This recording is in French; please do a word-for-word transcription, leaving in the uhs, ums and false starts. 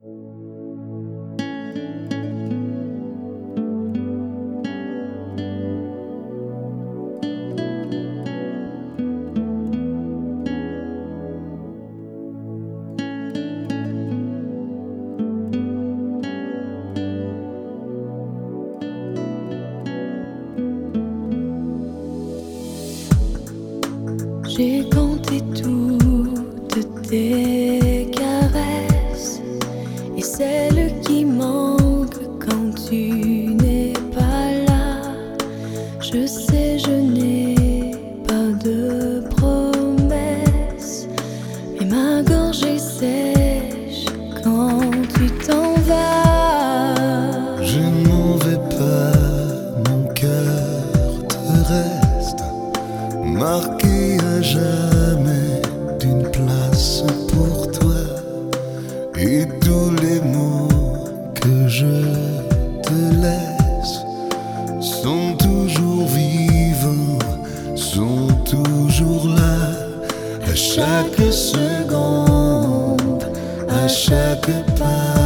J'ai compté toutes tes caresses et celles qui manquent quand tu n'es pas là. Je sais, je n'ai pas de promesses, mais ma gorge est sèche quand tu t'en vas. Je n'en vais pas, mon cœur te reste marqué à jamais d'une place pour toi, et tous les mots que je te laisse sont toujours vivants, sont toujours là, à chaque seconde, à chaque pas.